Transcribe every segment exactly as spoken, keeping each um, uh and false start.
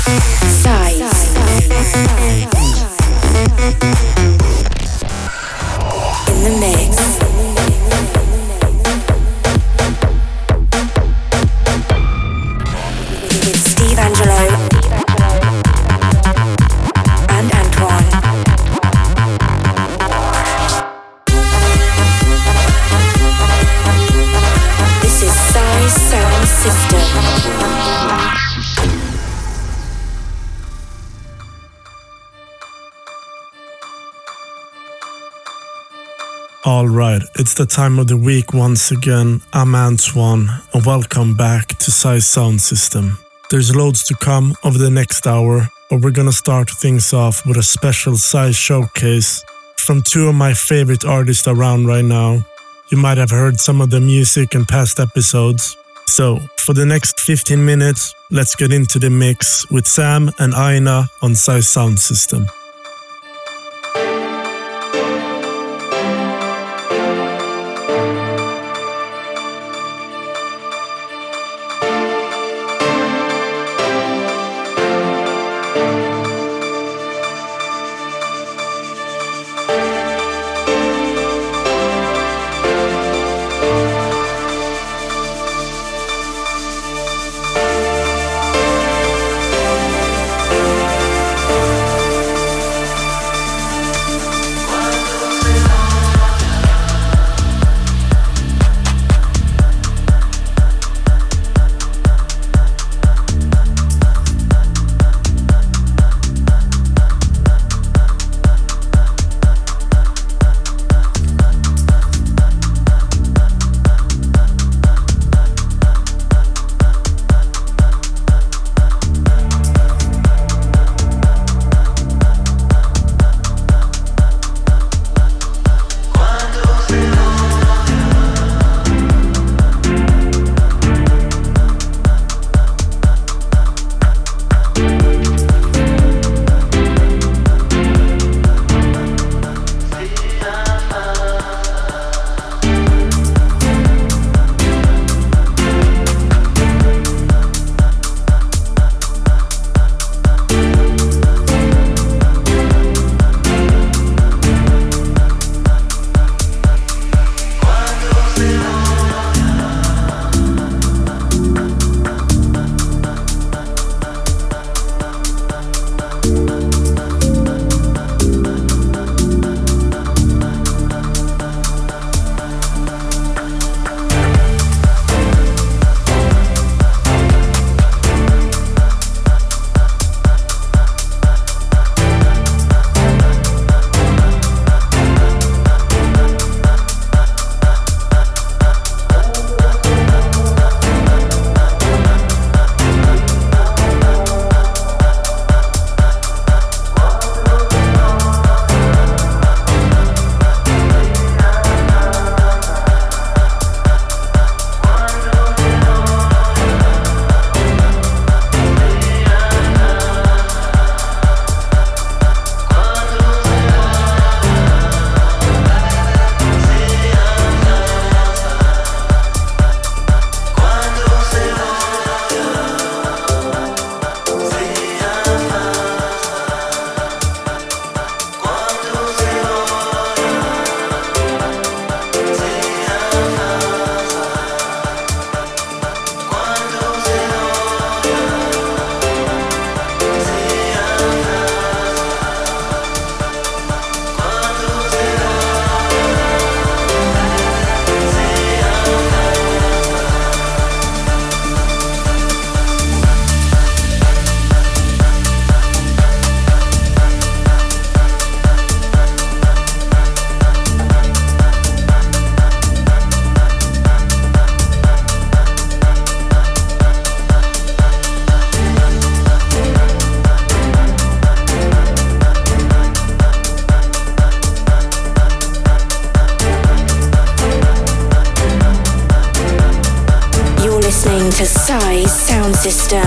Alright, it's the time of the week once again. I'm Antoine and welcome back to Size Sound System. There's loads to come over the next hour, but we're gonna start things off with a special Size showcase from two of my favorite artists around right now. You might have heard some of the music in past episodes. So, for the next fifteen minutes, let's get into the mix with Sam and Aina on Size Sound System. to Size Sound System.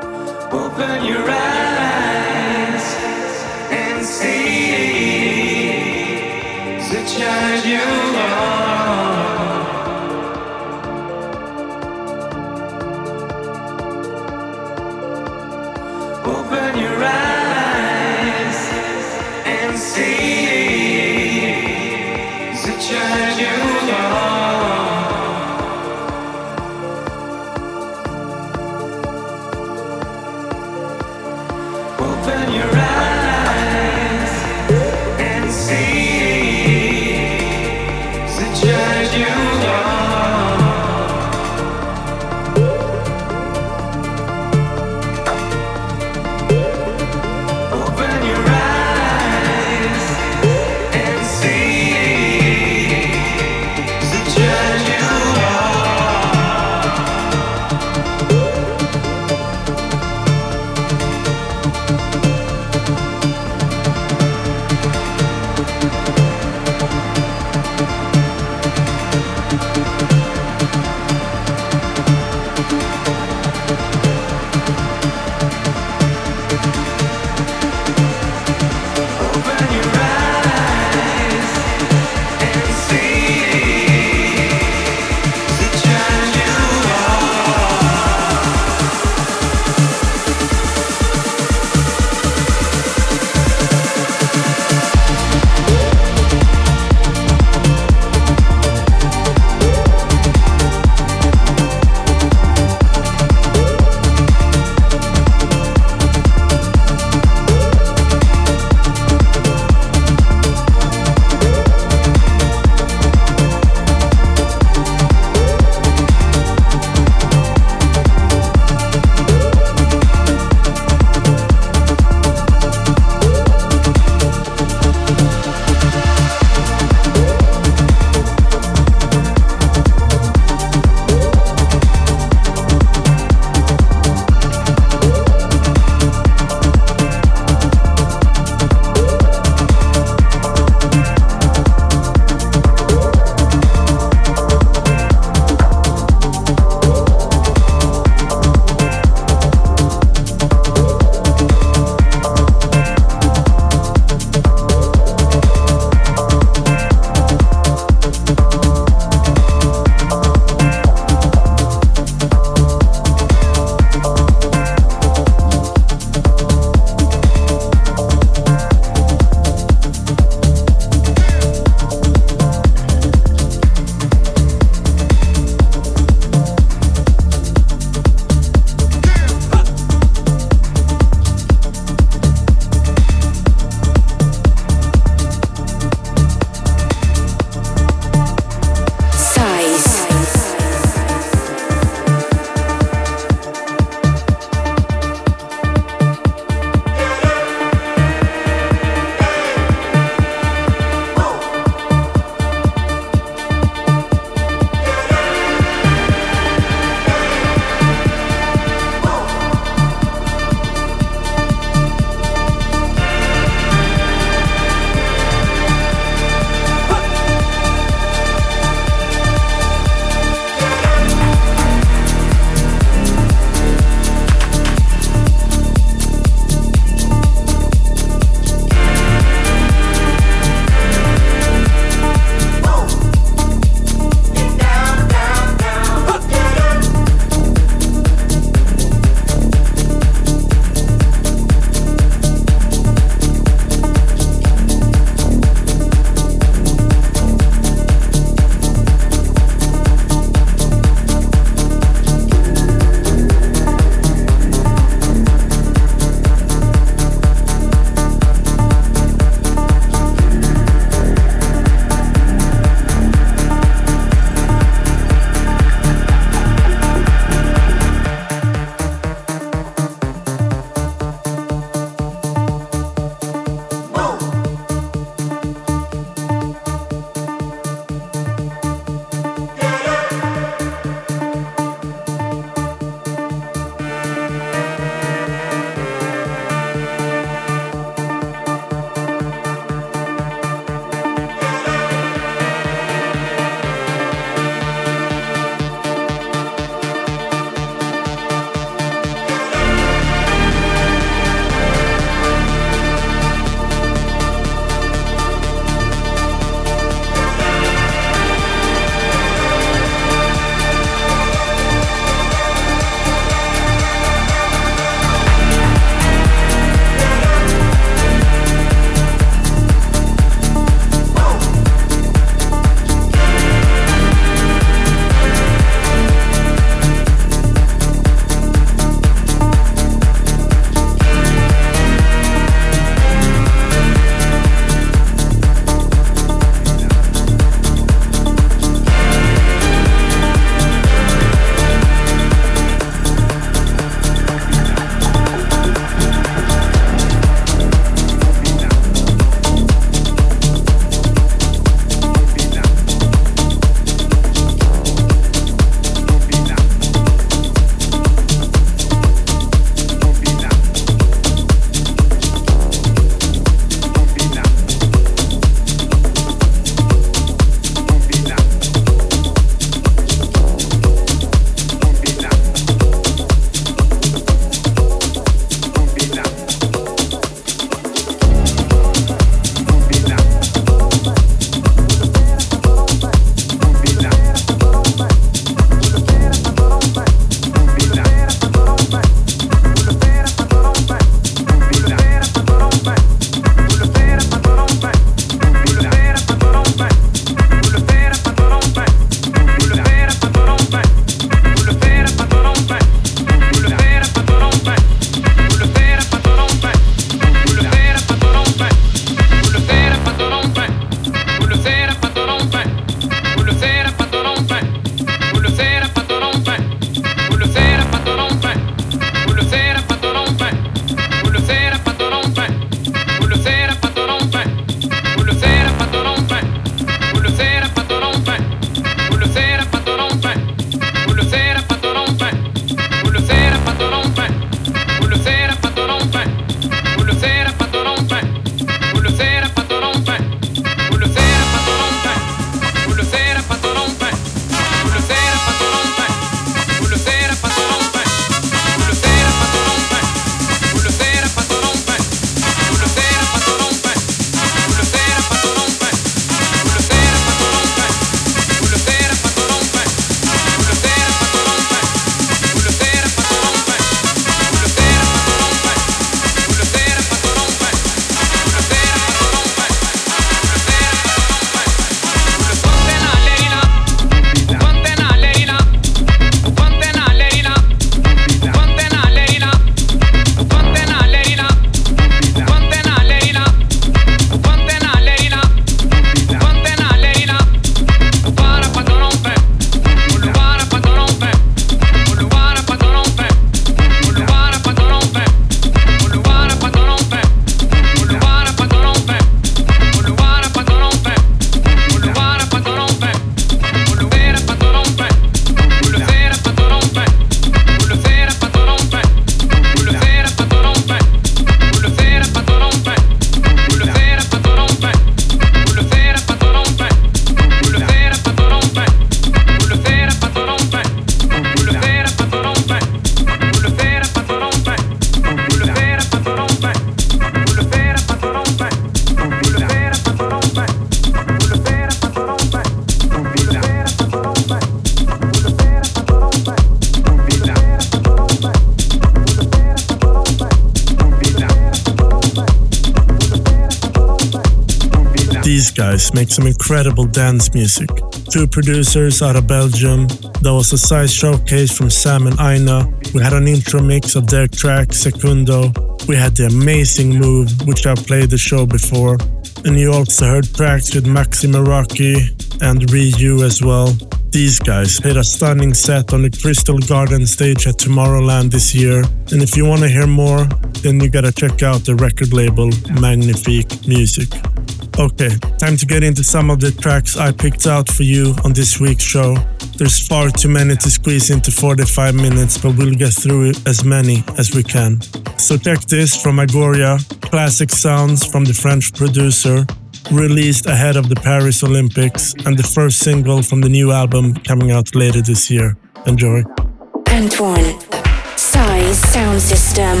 These guys make some incredible dance music. Two producers out of Belgium. There was a size showcase from Sam and Aina. We had an intro mix of their track Secundo. We had the amazing Move, which I've played the show before. And you also heard tracks with Maxi Meraki and Ryu as well. These guys played a stunning set on the Crystal Garden stage at Tomorrowland this year. And if you want to hear more, then you gotta check out the record label Magnifique Music. Okay, time to get into some of the tracks I picked out for you on this week's show. There's far too many to squeeze into forty-five minutes, but we'll get through as many as we can. So check this from Agoria, classic sounds from the French producer, released ahead of the Paris Olympics, and the first single from the new album coming out later this year. Enjoy. Antoine, Size Sound System.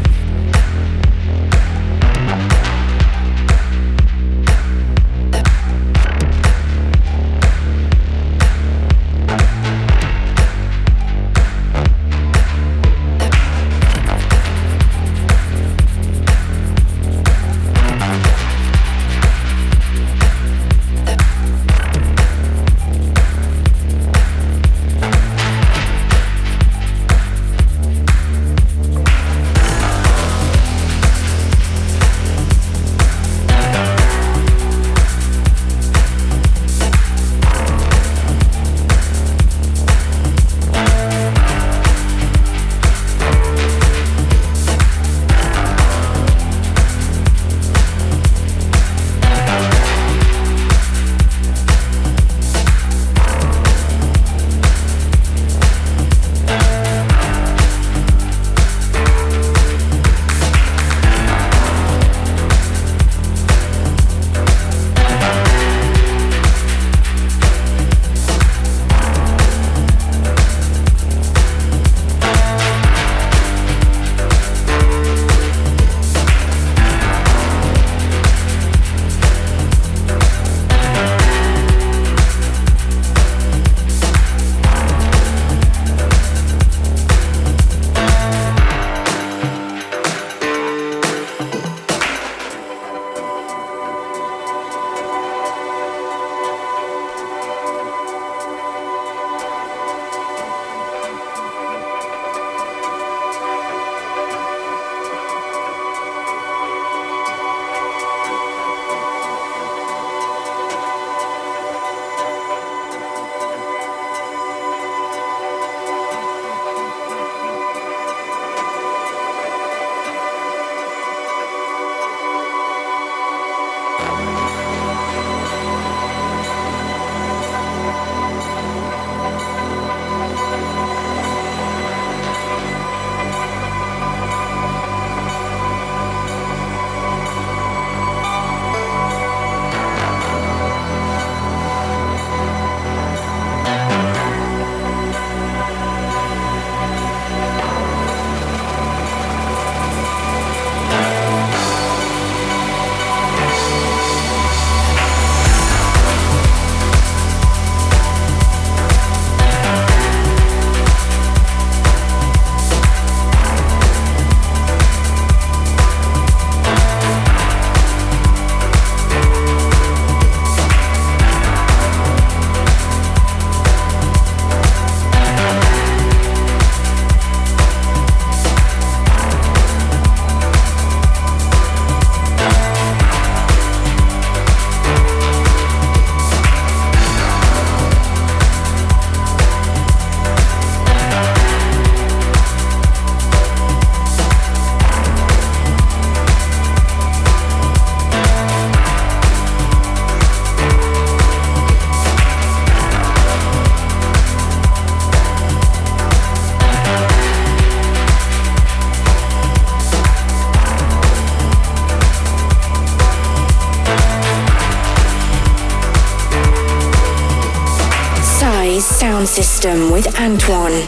Sound System with Antoine.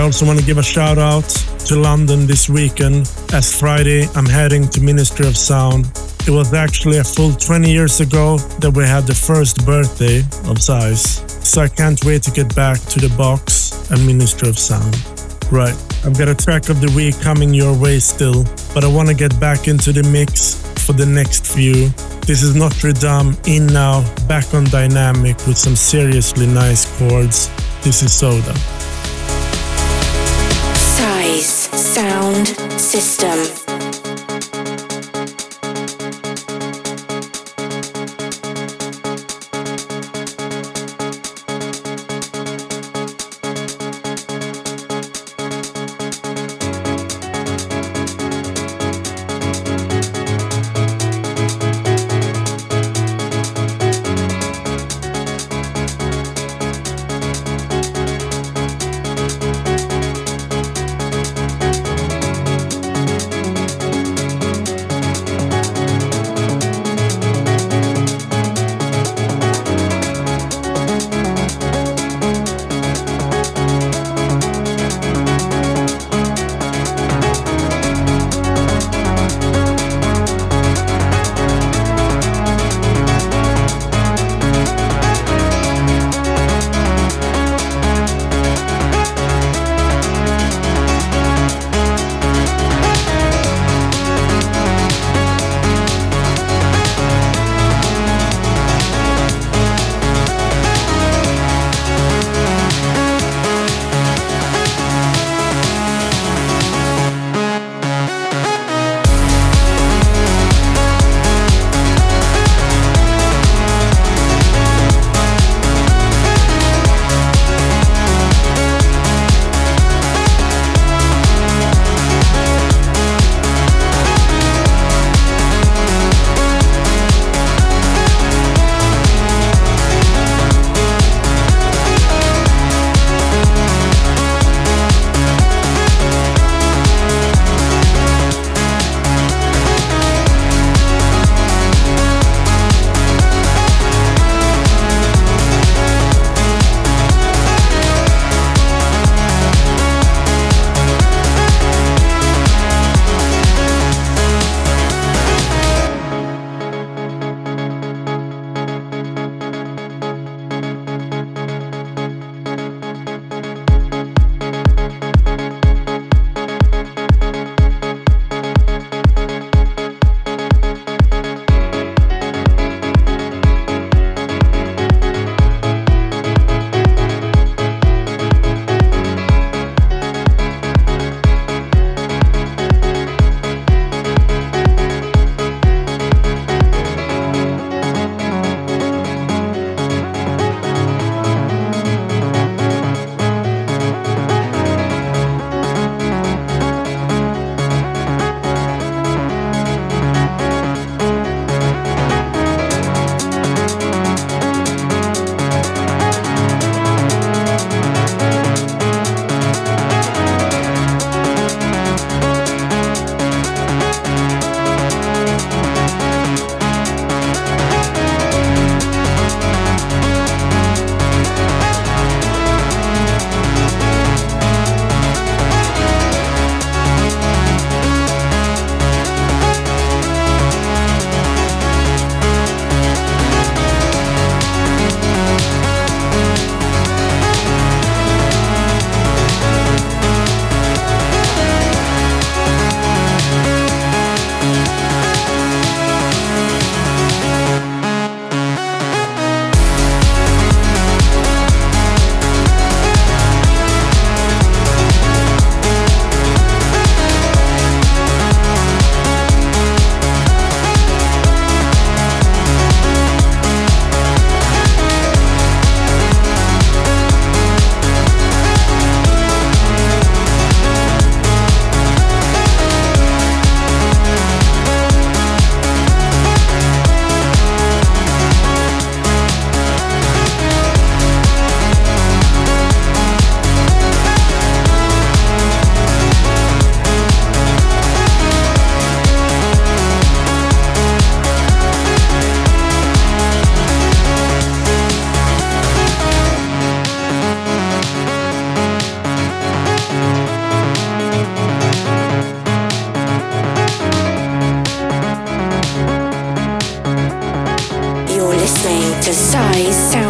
also want to give a shout out to London this weekend, as Friday I'm heading to Ministry of Sound. It was actually a full twenty years ago that we had the first birthday of Size, so I can't wait to get back to the box and Ministry of Sound. Right, I've got a track of the week coming your way still, but I want to get back into the mix for the next few. This is Notre Dame, in now, back on Dynamic with some seriously nice chords. This is Soda. Size Sound System.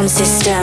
Sound System.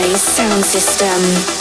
Size Sound System.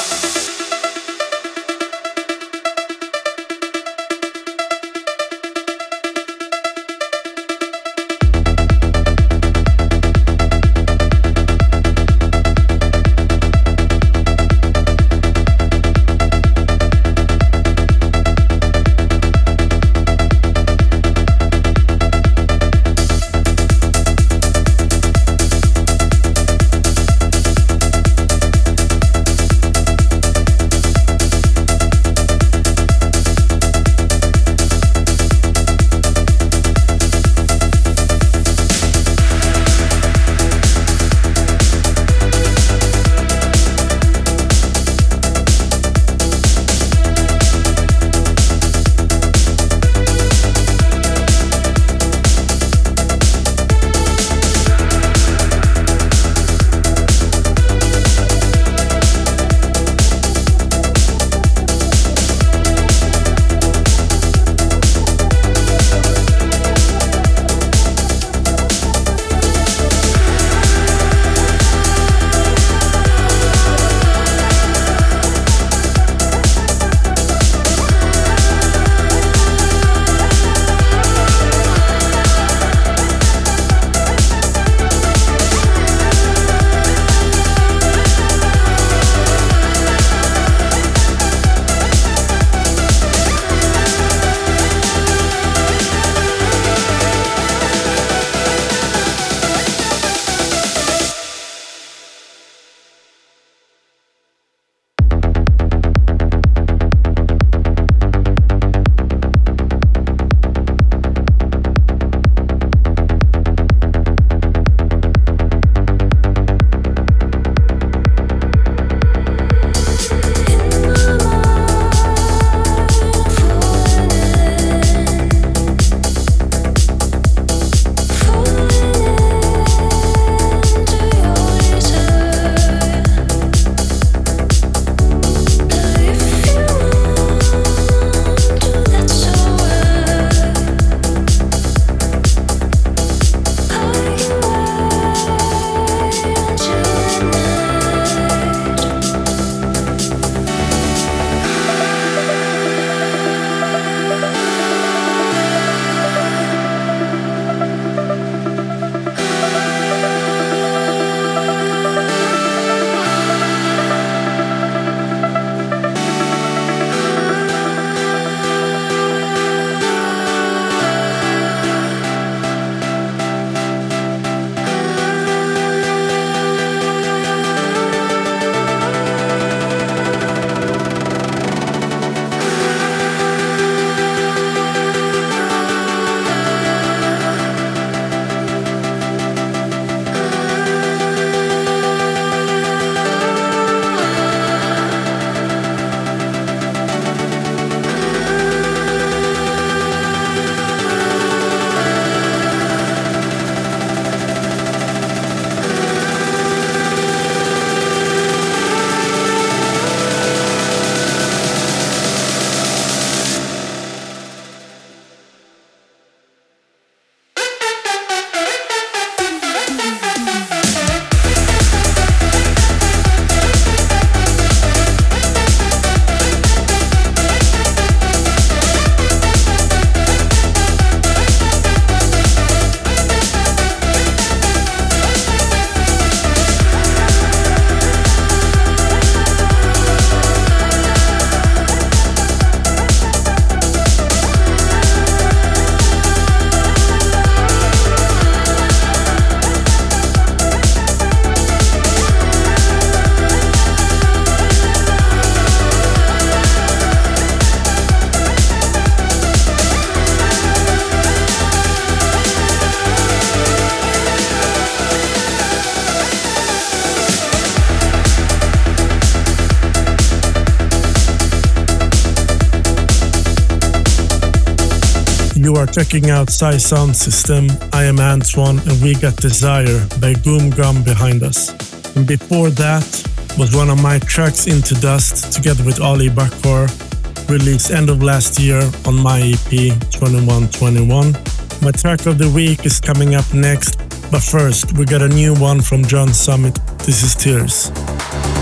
You are checking out Size Sound System. I am Antoine, and we got Desire by Goom Gum behind us. And before that was one of my tracks, Into Dust, together with Ali Bakar, released end of last year on my E P twenty-one twenty-one. My track of the week is coming up next, but first we got a new one from John Summit. This is Tears.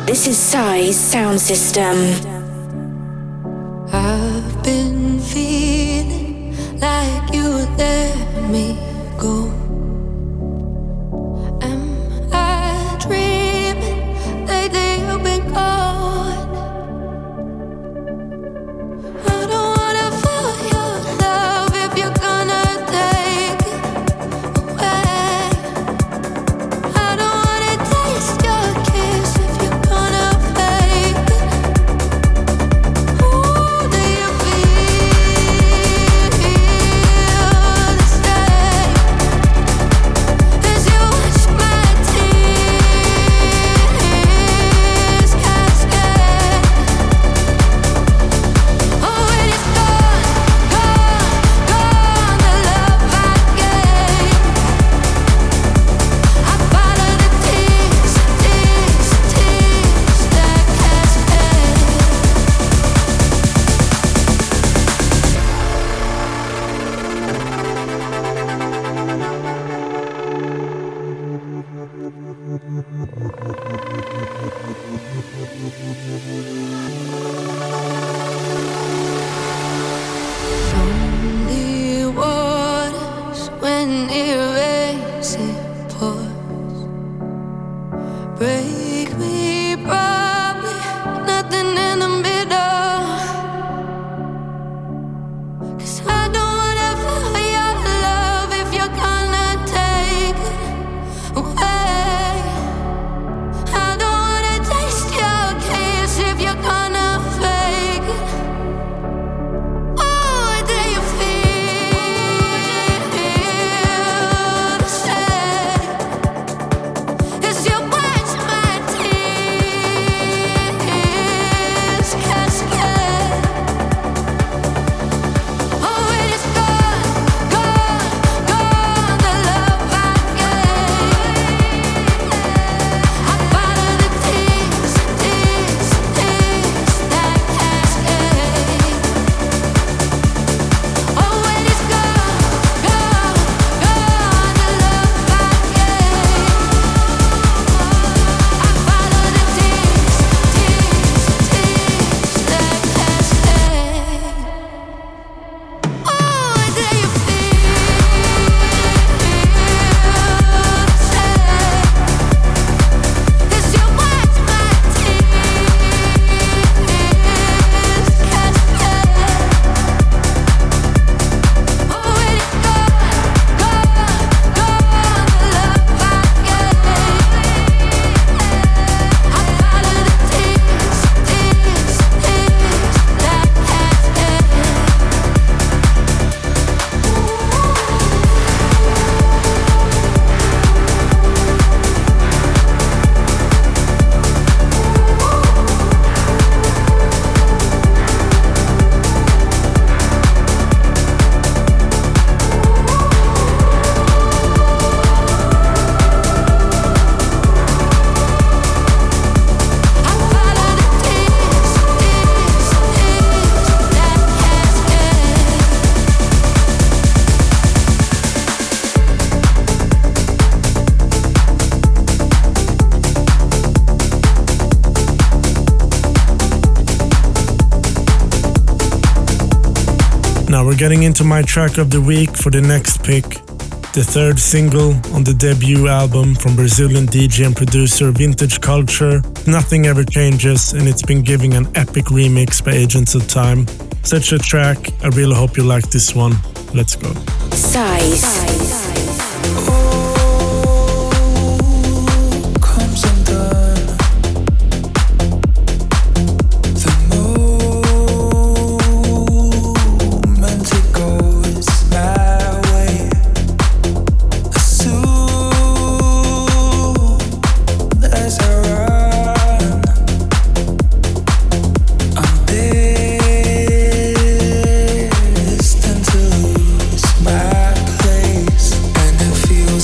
This is Psy's sound system. I've been feeling like you let me go. Am I dreaming? Lately you've been gone. I don't wanna feel your love if you're gonna take it away. I don't wanna taste your kiss if you're gonna fake it. Ooh, do you feel the same as you watch my tears cascade? Oh, when it's gone, gone, gone, the love I gave. I follow the tears, tears, tears that cascade. Lonely waters when erasing pours. Break me, probably nothing in the middle. 'Cause I don't wanna feel your love if you're gonna take it away. I don't wanna taste your kiss if you're gonna fake it. Oh, do you feel the same as you watch my tears cascade? Oh, when it's gone, gone, gone, the love I gave. I follow the tears, tears, tears that cascade. Oh, when it's gone, gone, gone, the love I gave. I follow the tears, tears, tears that cascade. Oh, do you feel the same as you watch my tears cascade? Oh, when it's gone, gone, gone, the love I gave. I follow the tears, tears, tears that cascade. I follow the tears, tears, tears that cascade. Now we're getting into my track of the week for the next pick. The third single on the debut album from Brazilian D J and producer Vintage Culture, Nothing Ever Changes, and it's been giving an epic remix by Agents of Time. Such a track, I really hope you like this one. Let's go. Size. Comes undone. The moment it goes my way, as soon as I run, I'm destined to lose my place, and it feels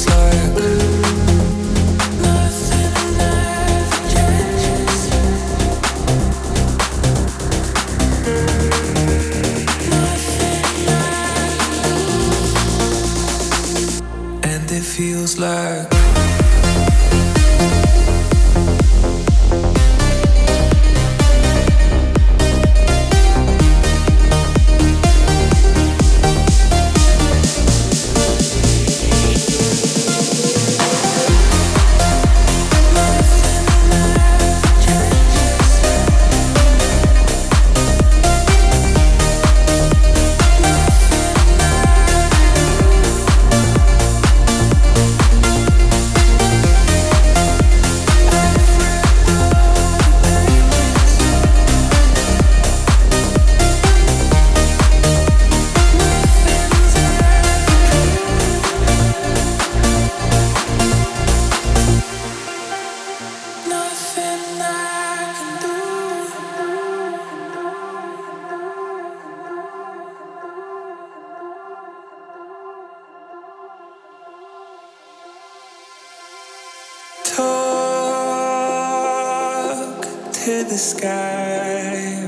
to the sky.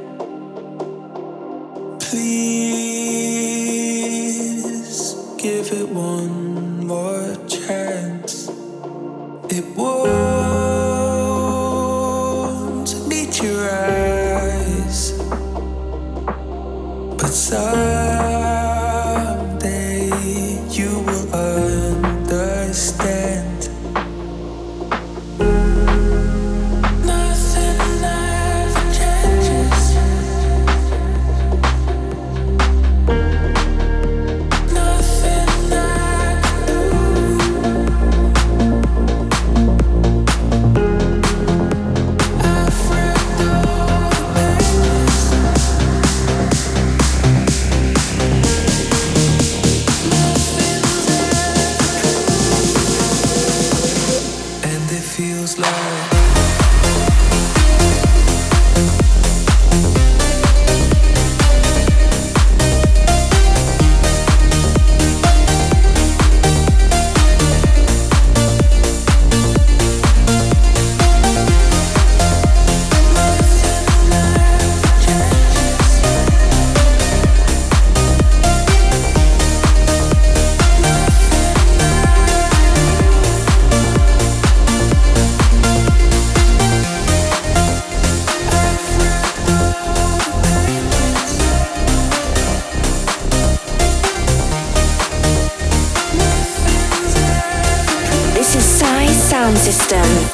Please give it one more chance. It won't meet your eyes, but someday you will understand. System.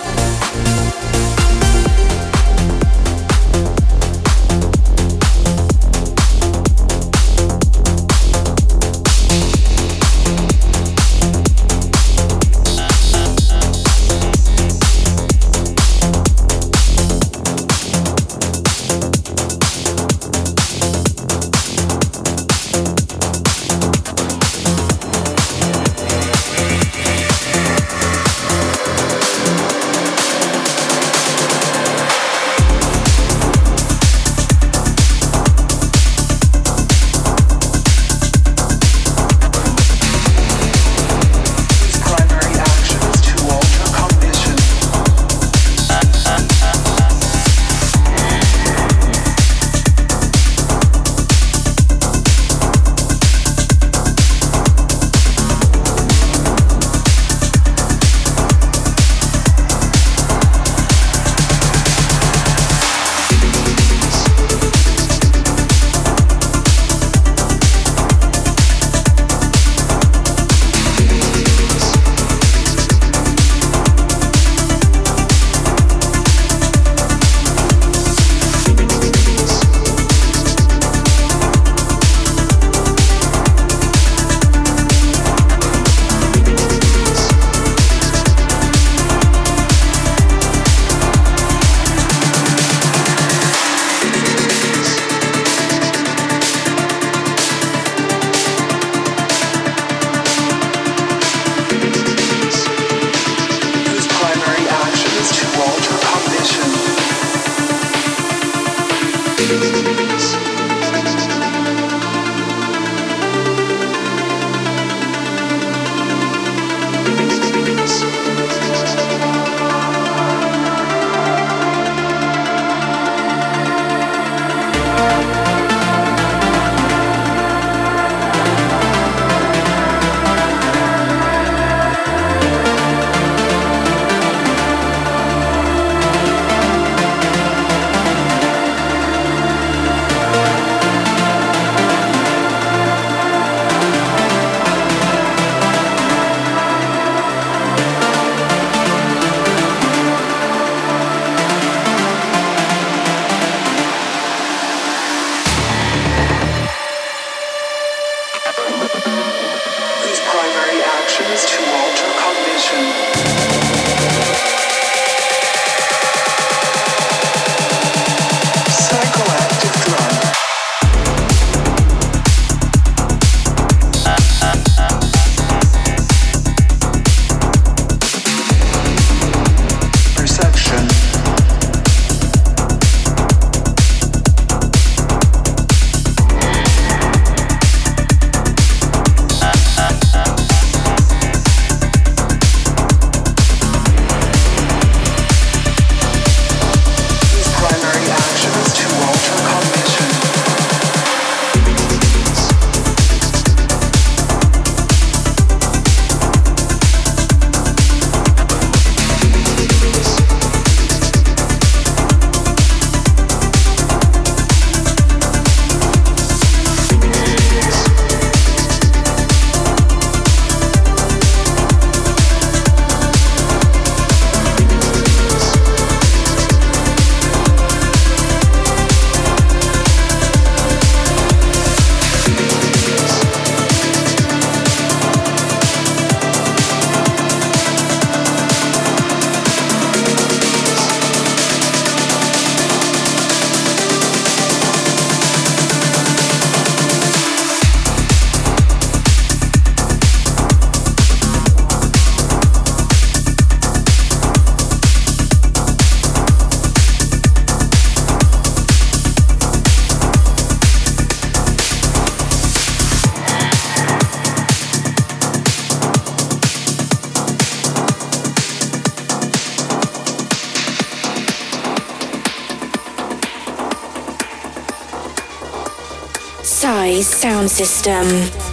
Size Sound System.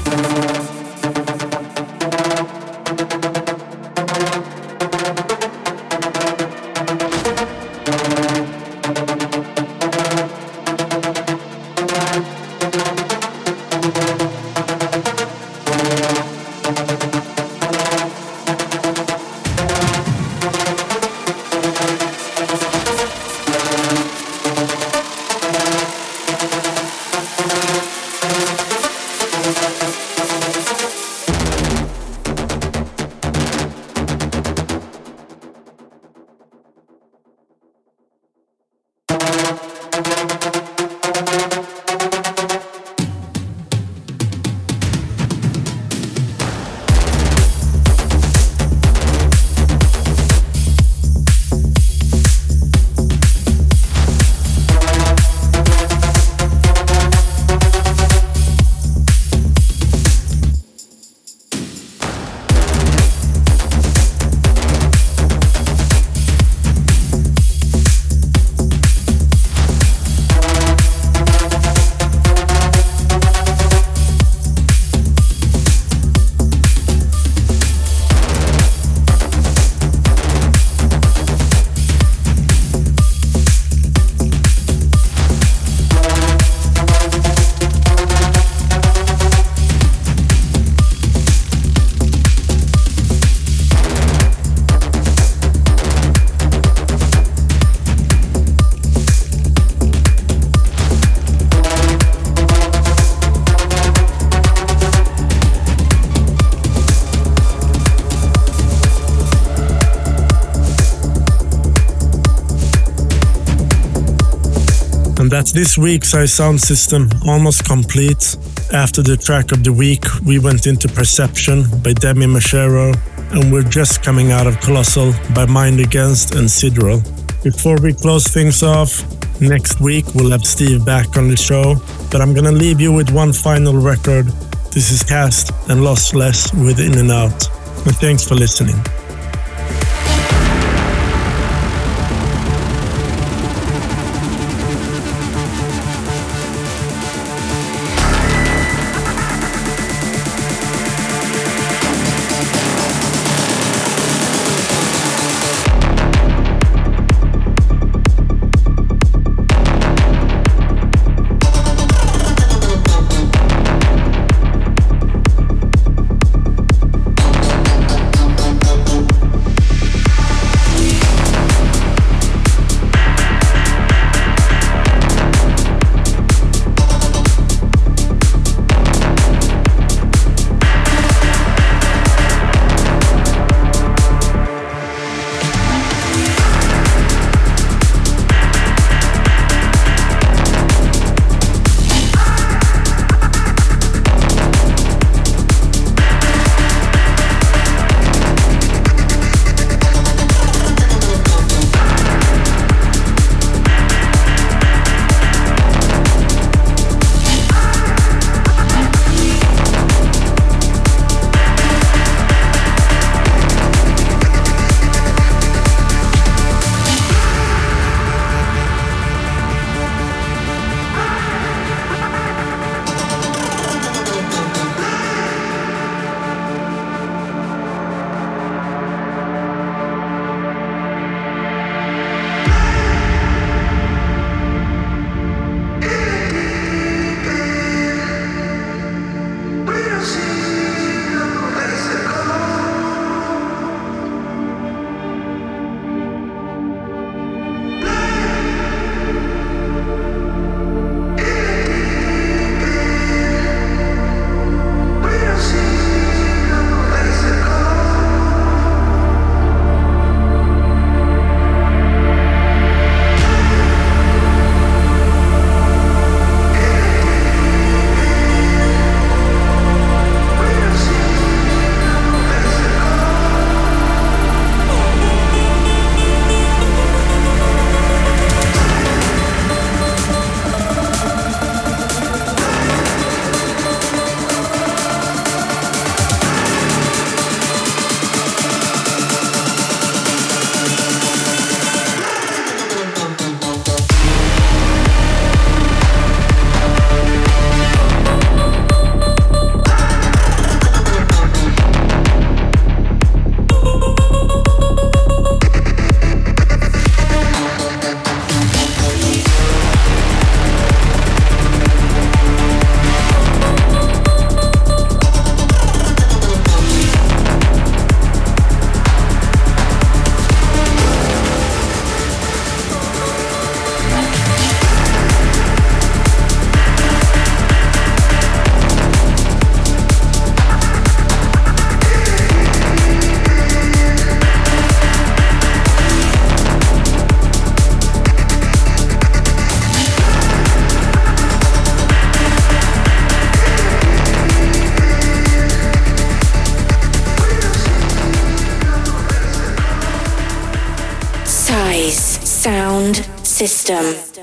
That's this week's Size Sound System, almost complete. After the track of the week, we went into Perception by Demi Machero, and we're just coming out of Colossal by Mind Against and Sidral. Before we close things off, next week we'll have Steve back on the show, but I'm gonna leave you with one final record. This is Cast and Lossless with In and Out. And thanks for listening. Size Sound System.